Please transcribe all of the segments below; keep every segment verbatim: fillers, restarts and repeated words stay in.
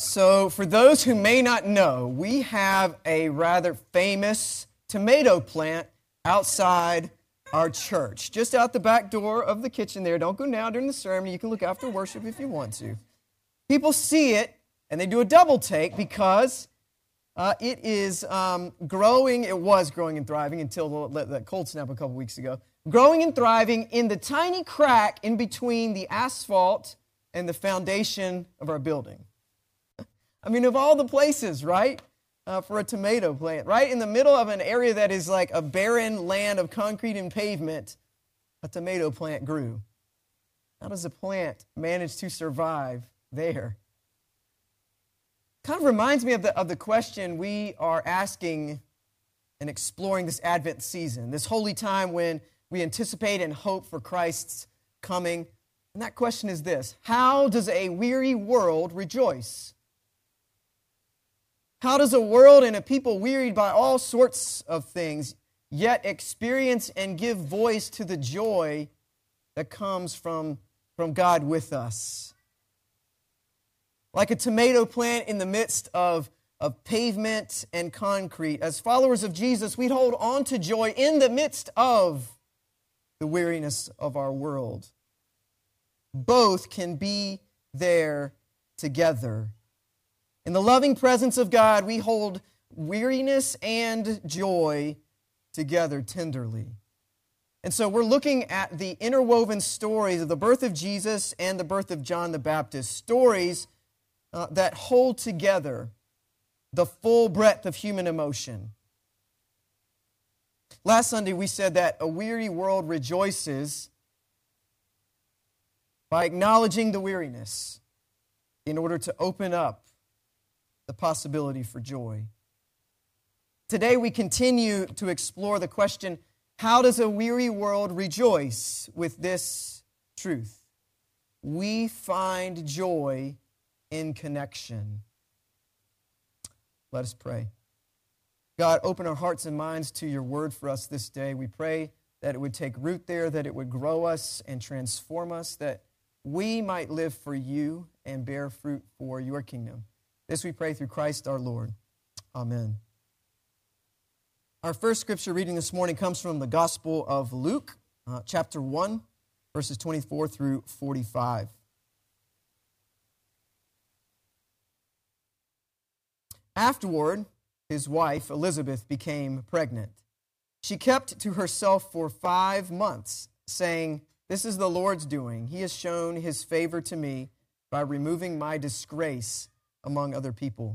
So, for those who may not know, we have a rather famous tomato plant outside our church, just out the back door of the kitchen there. Don't go now during the sermon. You can look after worship if you want to. People see it, and they do a double take because uh, it is um, growing. It was growing and thriving until the, the cold snap a couple weeks ago. Growing and thriving in the tiny crack in between the asphalt and the foundation of our building. I mean, of all the places, right, uh, for a tomato plant, right in the middle of an area that is like a barren land of concrete and pavement, a tomato plant grew. How does a plant manage to survive there? Kind of reminds me of the, of the question we are asking and exploring this Advent season, this holy time when we anticipate and hope for Christ's coming. And that question is this: how does a weary world rejoice? How does a world and a people wearied by all sorts of things yet experience and give voice to the joy that comes from, from God with us? Like a tomato plant in the midst of, of pavement and concrete, as followers of Jesus, we hold on to joy in the midst of the weariness of our world. Both can be there together. In the loving presence of God, we hold weariness and joy together tenderly. And so we're looking at the interwoven stories of the birth of Jesus and the birth of John the Baptist, stories uh, that hold together the full breadth of human emotion. Last Sunday we said that a weary world rejoices by acknowledging the weariness in order to open up the possibility for joy. Today we continue to explore the question, how does a weary world rejoice, with this truth: we find joy in connection. Let us pray. God, open our hearts and minds to your word for us this day. We pray that it would take root there, that it would grow us and transform us, that we might live for you and bear fruit for your kingdom. This we pray through Christ our Lord. Amen. Our first scripture reading this morning comes from the Gospel of Luke, uh, chapter one, verses twenty-four through forty-five. Afterward, his wife, Elizabeth, became pregnant. She kept to herself for five months, saying, "This is the Lord's doing. He has shown his favor to me by removing my disgrace among other people."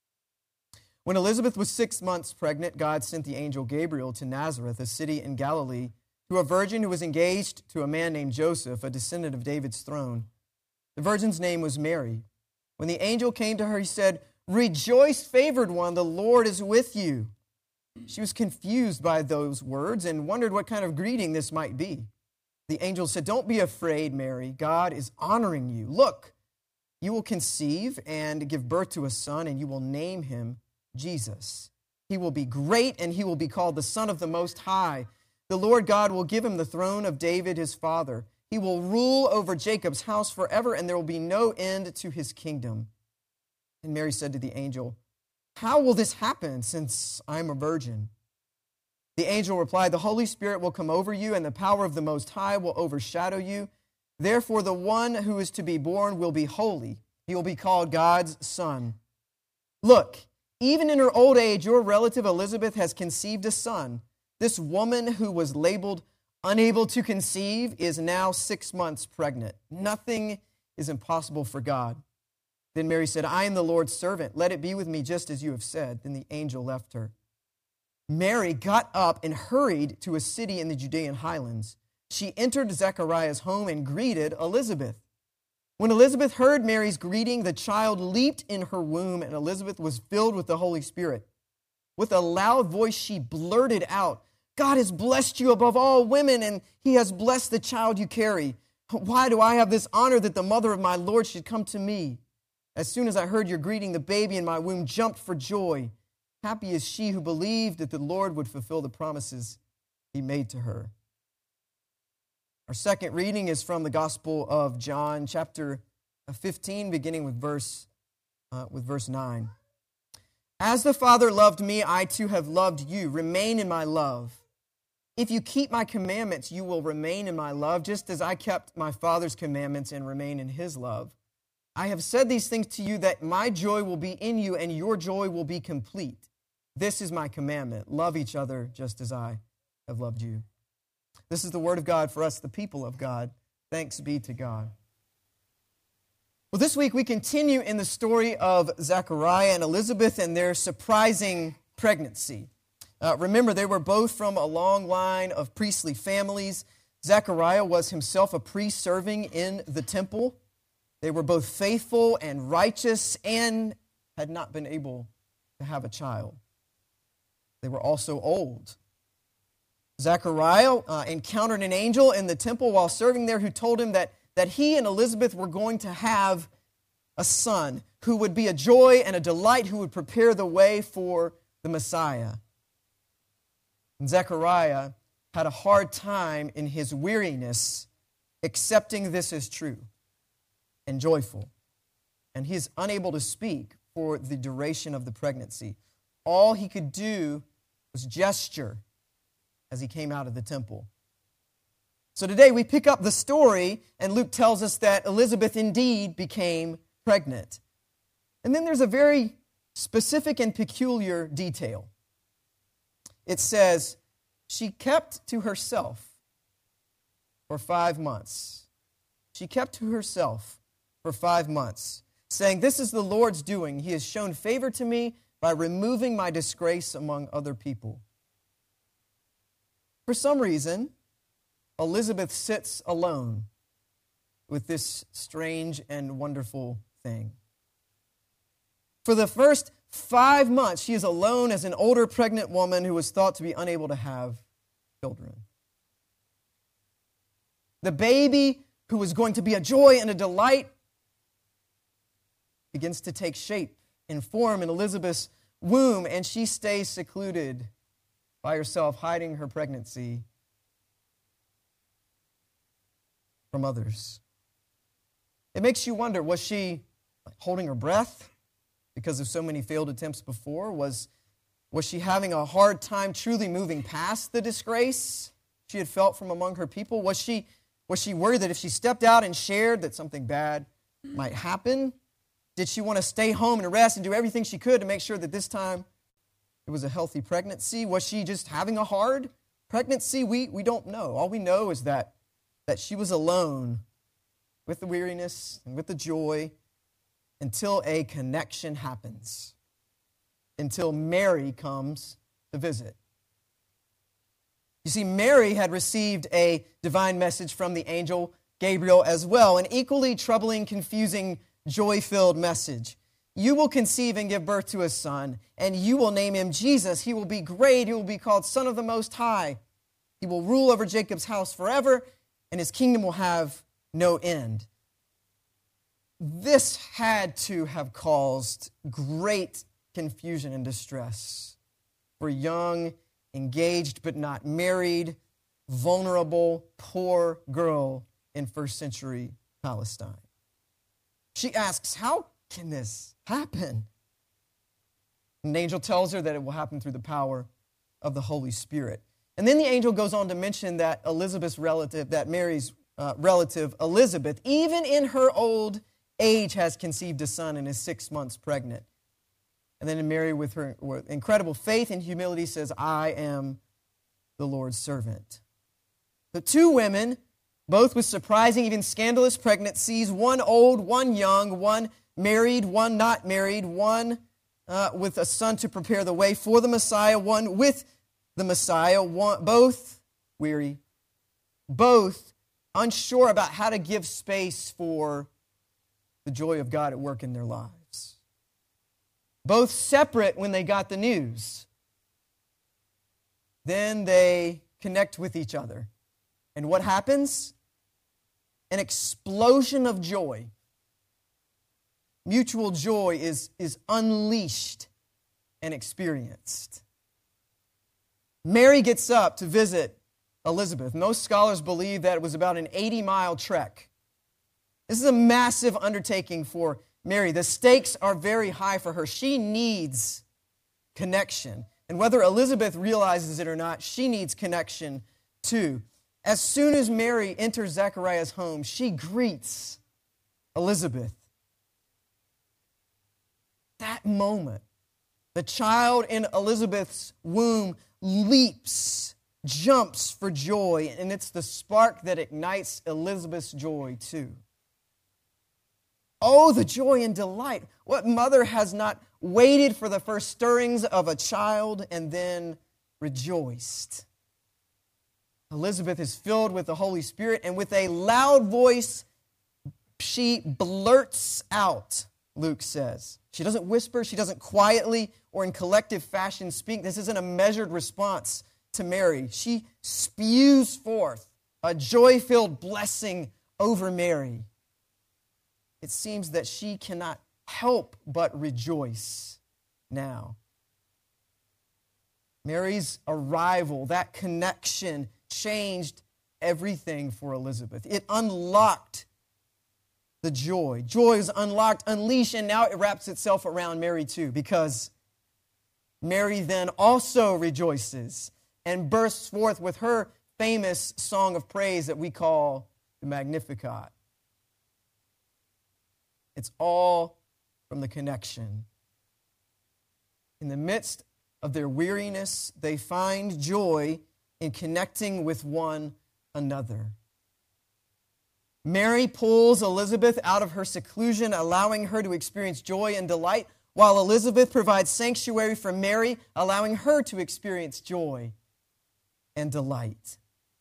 When Elizabeth was six months pregnant, God sent the angel Gabriel to Nazareth, a city in Galilee, to a virgin who was engaged to a man named Joseph, a descendant of David's throne. The virgin's name was Mary. When the angel came to her, he said, "Rejoice, favored one, the Lord is with you." She was confused by those words and wondered what kind of greeting this might be. The angel said, "Don't be afraid, Mary. God is honoring you. Look, you will conceive and give birth to a son, and you will name him Jesus. He will be great, and he will be called the Son of the Most High. The Lord God will give him the throne of David his father. He will rule over Jacob's house forever, and there will be no end to his kingdom." And Mary said to the angel, "How will this happen, since I am a virgin?" The angel replied, "The Holy Spirit will come over you, and the power of the Most High will overshadow you. Therefore, the one who is to be born will be holy. He will be called God's Son. Look, even in her old age, your relative Elizabeth has conceived a son. This woman who was labeled unable to conceive is now six months pregnant. Nothing is impossible for God." Then Mary said, "I am the Lord's servant. Let it be with me just as you have said." Then the angel left her. Mary got up and hurried to a city in the Judean highlands. She entered Zechariah's home and greeted Elizabeth. When Elizabeth heard Mary's greeting, the child leaped in her womb, and Elizabeth was filled with the Holy Spirit. With a loud voice, she blurted out, "God has blessed you above all women, and he has blessed the child you carry. Why do I have this honor that the mother of my Lord should come to me? As soon as I heard your greeting, the baby in my womb jumped for joy. Happy is she who believed that the Lord would fulfill the promises he made to her." Our second reading is from the Gospel of John, chapter fifteen, beginning with verse uh, with verse nine. As the Father loved me, I too have loved you. Remain in my love. If you keep my commandments, you will remain in my love, just as I kept my Father's commandments and remain in his love. I have said these things to you that my joy will be in you and your joy will be complete. This is my commandment. Love each other just as I have loved you. This is the word of God for us, the people of God. Thanks be to God. Well, this week we continue in the story of Zechariah and Elizabeth and their surprising pregnancy. Uh, remember, they were both from a long line of priestly families. Zechariah was himself a priest serving in the temple. They were both faithful and righteous and had not been able to have a child. They were also old. Zechariah uh, encountered an angel in the temple while serving there who told him that, that he and Elizabeth were going to have a son who would be a joy and a delight, who would prepare the way for the Messiah. And Zechariah had a hard time in his weariness accepting this as true and joyful. And he's unable to speak for the duration of the pregnancy. All he could do was gesture as he came out of the temple. So today we pick up the story, and Luke tells us that Elizabeth indeed became pregnant. And then there's a very specific and peculiar detail. It says, she kept to herself for five months. She kept to herself for five months, saying, this is the Lord's doing. He has shown favor to me by removing my disgrace among other people. For some reason, Elizabeth sits alone with this strange and wonderful thing. For the first five months, she is alone as an older pregnant woman who was thought to be unable to have children. The baby who was going to be a joy and a delight begins to take shape and form in Elizabeth's womb, and she stays secluded by herself, hiding her pregnancy from others. It makes you wonder, was she holding her breath because of so many failed attempts before? Was, was she having a hard time truly moving past the disgrace she had felt from among her people? Was she, was she worried that if she stepped out and shared that something bad might happen? Did she want to stay home and rest and do everything she could to make sure that this time it was a healthy pregnancy? Was she just having a hard pregnancy? We, we don't know. All we know is that, that she was alone with the weariness and with the joy until a connection happens, until Mary comes to visit. You see, Mary had received a divine message from the angel Gabriel as well, an equally troubling, confusing, joy-filled message. You will conceive and give birth to a son, and you will name him Jesus. He will be great. He will be called Son of the Most High. He will rule over Jacob's house forever, and his kingdom will have no end. This had to have caused great confusion and distress for young, engaged but not married, vulnerable, poor girl in first century Palestine. She asks, how can this happen? And the angel tells her that it will happen through the power of the Holy Spirit. And then the angel goes on to mention that Elizabeth's relative, that Mary's uh, relative, Elizabeth, even in her old age, has conceived a son and is six months pregnant. And then Mary, with her with incredible faith and humility, says, I am the Lord's servant. The two women, both with surprising, even scandalous pregnancies, one old, one young, one married, one not married, one uh, with a son to prepare the way for the Messiah, one with the Messiah, one, both weary, both unsure about how to give space for the joy of God at work in their lives. Both separate when they got the news. Then they connect with each other. And what happens? An explosion of joy. Mutual joy is, is unleashed and experienced. Mary gets up to visit Elizabeth. Most scholars believe that it was about an eighty-mile trek. This is a massive undertaking for Mary. The stakes are very high for her. She needs connection. And whether Elizabeth realizes it or not, she needs connection too. As soon as Mary enters Zechariah's home, she greets Elizabeth. That moment, the child in Elizabeth's womb leaps, jumps for joy, and it's the spark that ignites Elizabeth's joy too. Oh, the joy and delight. What mother has not waited for the first stirrings of a child and then rejoiced? Elizabeth is filled with the Holy Spirit, and with a loud voice, she blurts out, Luke says. She doesn't whisper, she doesn't quietly or in collective fashion speak. This isn't a measured response to Mary. She spews forth a joy-filled blessing over Mary. It seems that she cannot help but rejoice now. Mary's arrival, that connection, changed everything for Elizabeth. It unlocked the joy. Joy is unlocked, unleashed, and now it wraps itself around Mary too, because Mary then also rejoices and bursts forth with her famous song of praise that we call the Magnificat. It's all from the connection. In the midst of their weariness, they find joy in connecting with one another. Mary pulls Elizabeth out of her seclusion, allowing her to experience joy and delight, while Elizabeth provides sanctuary for Mary, allowing her to experience joy and delight.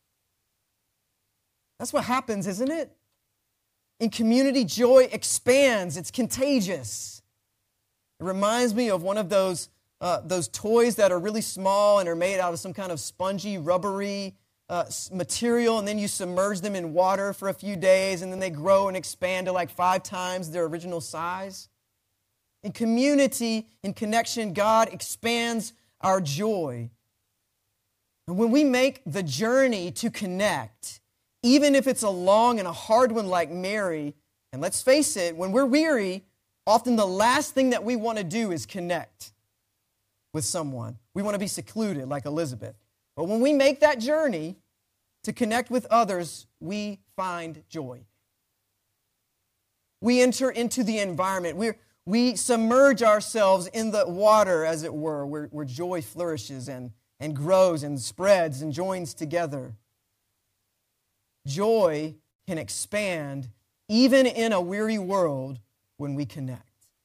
That's what happens, isn't it? In community, joy expands. It's contagious. It reminds me of one of those, uh, those toys that are really small and are made out of some kind of spongy, rubbery uh, material, and then you submerge them in water for a few days, and then they grow and expand to like five times their original size. In community, in connection, God expands our joy. And when we make the journey to connect, even if it's a long and a hard one like Mary, and let's face it, when we're weary, often the last thing that we want to do is connect with someone. We want to be secluded like Elizabeth. But when we make that journey to connect with others, we find joy. We enter into the environment. We're, we submerge ourselves in the water, as it were, where, where joy flourishes and, and grows and spreads and joins together. Joy can expand even in a weary world when we connect.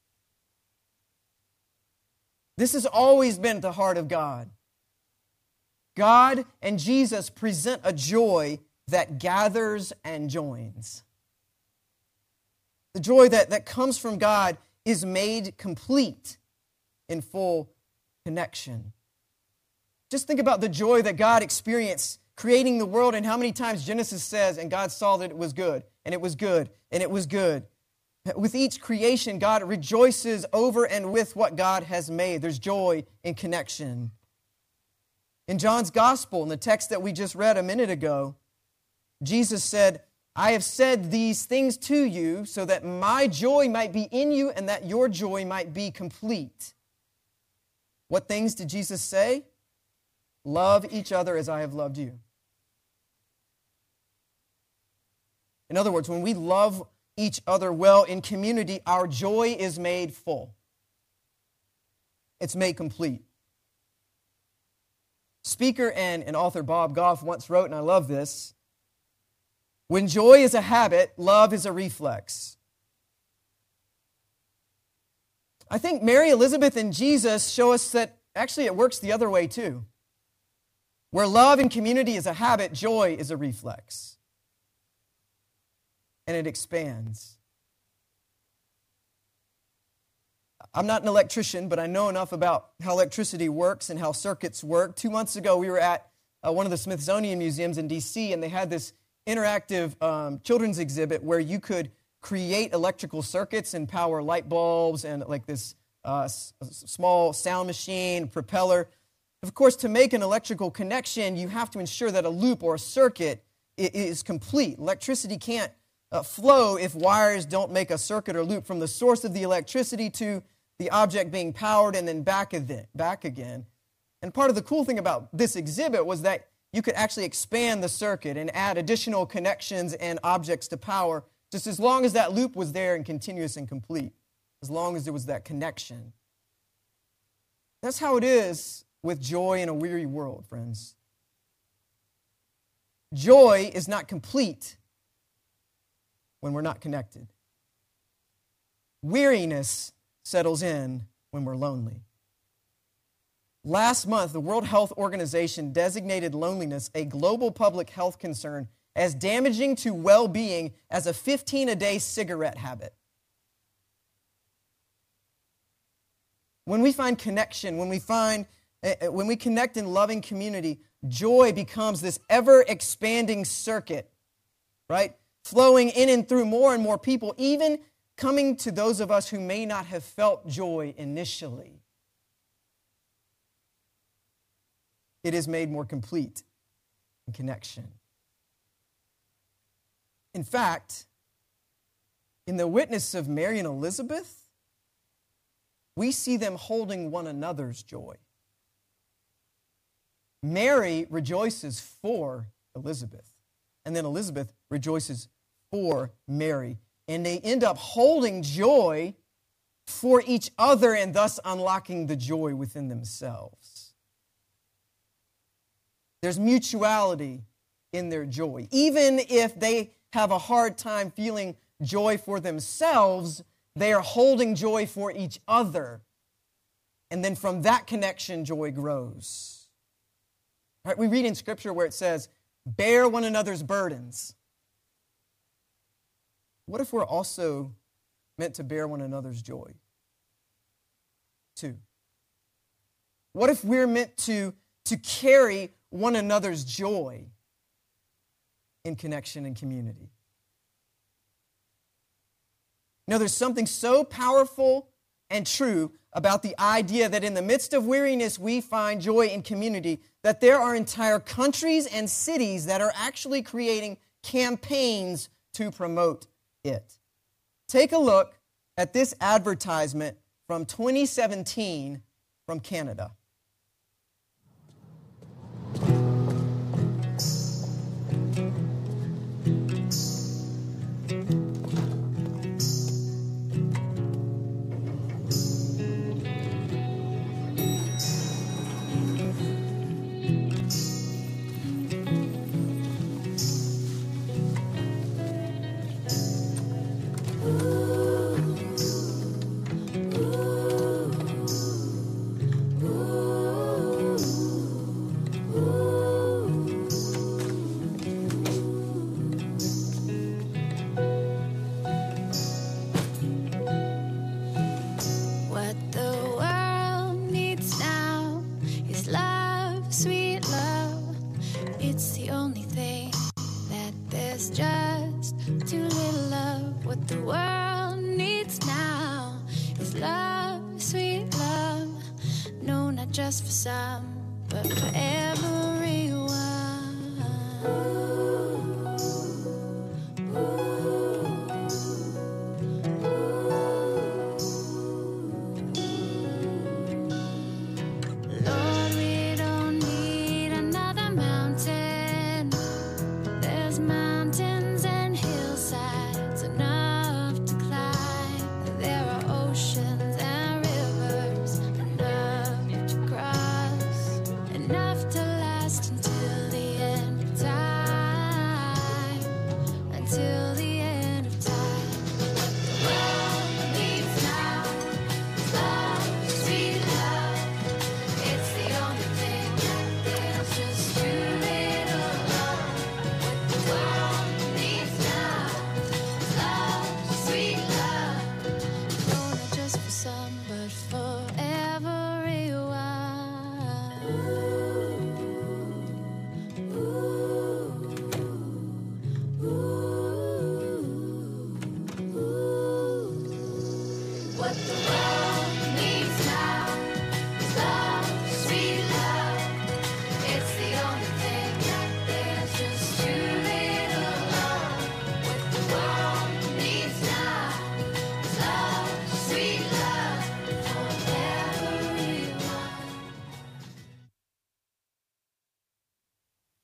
This has always been at the heart of God. God and Jesus present a joy that gathers and joins. The joy that, that comes from God is made complete in full connection. Just think about the joy that God experienced creating the world, and how many times Genesis says, and God saw that it was good, and it was good, and it was good. With each creation, God rejoices over and with what God has made. There's joy in connection. In John's Gospel, in the text that we just read a minute ago, Jesus said, I have said these things to you so that my joy might be in you and that your joy might be complete. What things did Jesus say? Love each other as I have loved you. In other words, when we love each other well in community, our joy is made full. It's made complete. Speaker and, and author Bob Goff once wrote, and I love this, when joy is a habit, love is a reflex. I think Mary, Elizabeth, and Jesus show us that actually it works the other way too. Where love and community is a habit, joy is a reflex. And it expands. I'm not an electrician, but I know enough about how electricity works and how circuits work. Two months ago, we were at uh, one of the Smithsonian museums in D C, and they had this interactive um, children's exhibit where you could create electrical circuits and power light bulbs and like this uh, s- small sound machine, propeller. Of course, to make an electrical connection, you have to ensure that a loop or a circuit is complete. Electricity can't uh, flow if wires don't make a circuit or loop from the source of the electricity to the object being powered and then back, back again. And part of the cool thing about this exhibit was that you could actually expand the circuit and add additional connections and objects to power, just as long as that loop was there and continuous and complete, as long as there was that connection. That's how it is with joy in a weary world, friends. Joy is not complete when we're not connected. Weariness settles in when we're lonely. Last month, the World Health Organization designated loneliness a global public health concern as damaging to well-being as a fifteen-a-day cigarette habit. When we find connection, when we find, uh, when we connect in loving community, joy becomes this ever-expanding circuit, right? Flowing in and through more and more people, even coming to those of us who may not have felt joy initially. It is made more complete in connection. In fact, in the witness of Mary and Elizabeth, we see them holding one another's joy. Mary rejoices for Elizabeth, and then Elizabeth rejoices for Mary, and they end up holding joy for each other and thus unlocking the joy within themselves. There's mutuality in their joy. Even if they have a hard time feeling joy for themselves, they are holding joy for each other. And then from that connection, joy grows. Right? We read in Scripture where it says, bear one another's burdens. What if we're also meant to bear one another's joy, too? What if we're meant to, to carry one another's joy in connection and community? Now, there's something so powerful and true about the idea that in the midst of weariness, we find joy in community, that there are entire countries and cities that are actually creating campaigns to promote it. Take a look at this advertisement from twenty seventeen from Canada. Just for some, but for everyone. Lord, we don't need another mountain. There's mountains and hillsides enough to climb. There are oceans and rivers enough to cross, enough to last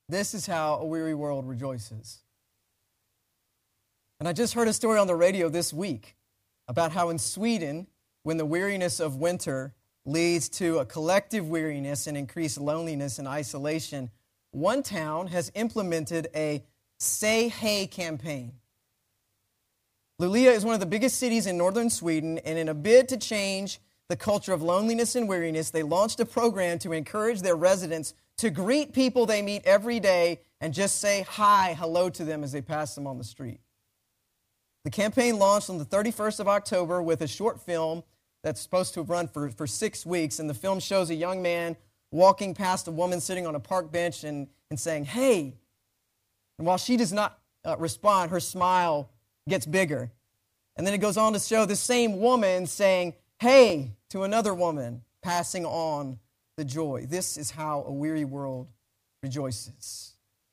This is how a weary world rejoices. And I just heard a story on the radio this week about how in Sweden, when the weariness of winter leads to a collective weariness and increased loneliness and isolation, one town has implemented a Say Hey campaign. Luleå is one of the biggest cities in northern Sweden, and in a bid to change the culture of loneliness and weariness, they launched a program to encourage their residents to greet people they meet every day and just say hi, hello to them as they pass them on the street. The campaign launched on the thirty-first of October with a short film that's supposed to run for, for six weeks, and the film shows a young man walking past a woman sitting on a park bench and, and saying, hey. And while she does not uh, respond, her smile gets bigger. And then it goes on to show the same woman saying, hey, to another woman, passing on the joy. This is how a weary world rejoices.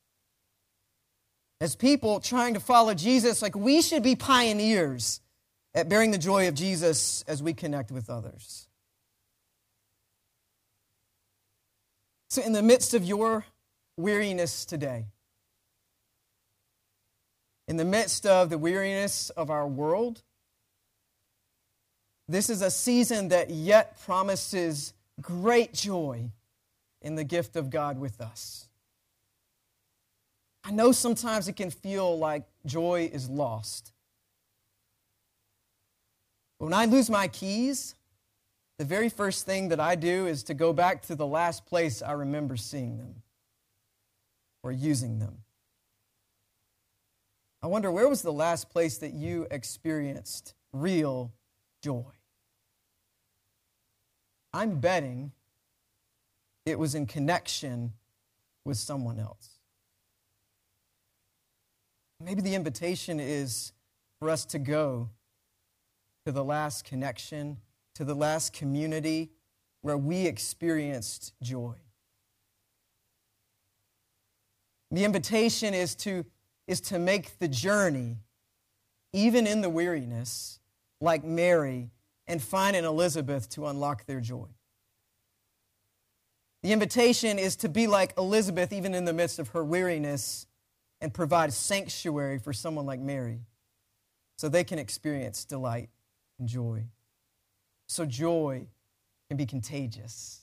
As people trying to follow Jesus, like we should be pioneers at bearing the joy of Jesus as we connect with others. So in the midst of your weariness today, in the midst of the weariness of our world, this is a season that yet promises great joy in the gift of God with us. I know sometimes it can feel like joy is lost. But when I lose my keys, the very first thing that I do is to go back to the last place I remember seeing them or using them. I wonder, where was the last place that you experienced real joy? I'm betting it was in connection with someone else. Maybe the invitation is for us to go to the last connection, to the last community where we experienced joy. The invitation is to, is to make the journey, even in the weariness, like Mary, and find an Elizabeth to unlock their joy. The invitation is to be like Elizabeth, even in the midst of her weariness, and provide sanctuary for someone like Mary so they can experience delight and joy. So joy can be contagious.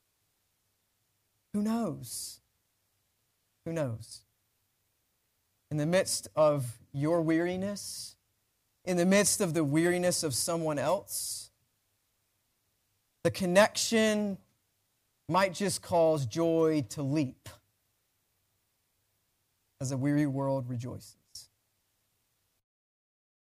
Who knows? Who knows? In the midst of your weariness, in the midst of the weariness of someone else, the connection might just cause joy to leap as a weary world rejoices.